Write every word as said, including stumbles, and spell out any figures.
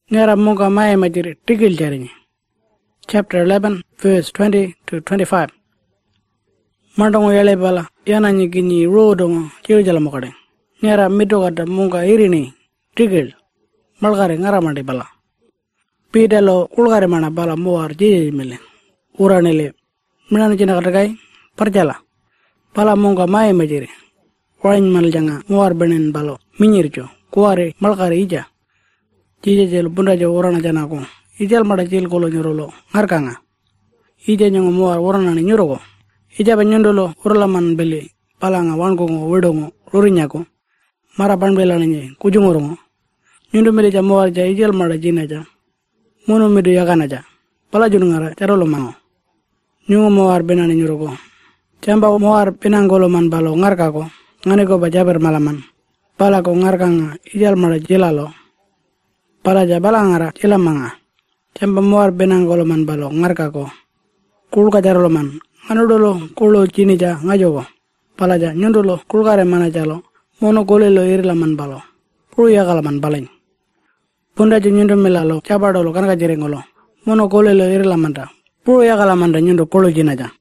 ngara munga mai majiri tigil jarinya. Chapter eleven, verse twenty to twenty-five. Mandongo yale bala yana nyigini rodongo chiru jala mokade. Ngara mido kada munga irini tigil malgare ngara mandi bala. Pidalo ulgare mana bala muar jiji mile. Uranile minanu jina katakai perjala. Bala munga mai majiri. Wain mal janga muar benen balo minyirjo kuare malgare ija. Jiji jel bunda jo urana jana ko. Ijal mada jil kolo nyurolo ngarkanga. Ija nyongo muar urana ni nyurogo. Ija banyondolo uralaman beli palanga wangongo wedongo rurinyako. Mara banbela nanye kujungorongo. Nyundu mili ja muar ja ijal mada jina ja. Mono midu yakana ja. Pala junungara carolo mango. Nyungo muar benani nyurogo. Chamba muar pinanggolo man balo ngarkako. Nganeko ba jaber malaman. Pala ko ngarkanga ijal mada jilalo. Pala ja balangara jilamanga. Chamba muar benanggolo man balo ngarkako. Kulka jarolo man. Anudolo kulo chinija ngajogo. Pala ja nyundolo kulkare mana jalo. Mono golelo irila man balo. Puru yakala man baleng. Bunda jo nyundo melalo cabadolo kanaka jirengolo. Mono golelo irila manda. Puru yakala manda nyundo kulo chinaja.